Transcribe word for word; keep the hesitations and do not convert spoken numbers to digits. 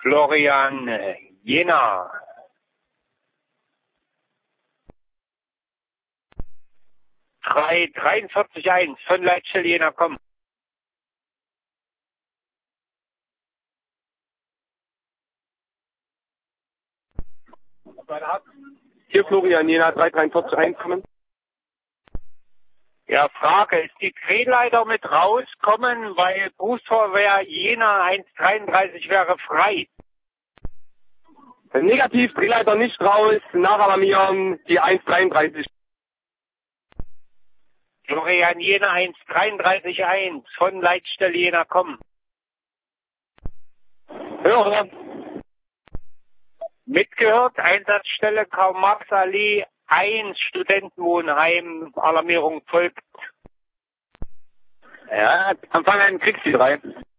Florian äh, Jena. drei dreiundvierzig eins von Leitstelle Jena, komm. Hier Florian Jena, drei drei vier eins kommen. Ja, Frage, ist die Drehleiter mit rauskommen, weil Berufsfeuerwehr Jena eins dreiunddreißig wäre frei. Negativ, Drehleiter nicht raus, nachalarmieren, die eins dreiunddreißig. Florian Jena eins dreiunddreißig eins von Leitstelle Jena, komm. Höre. Mitgehört, Einsatzstelle Karl-Marx-Allee eins, Studentenwohnheim, Alarmierung folgt. Ja, Empfang einen Kriegsziel drei.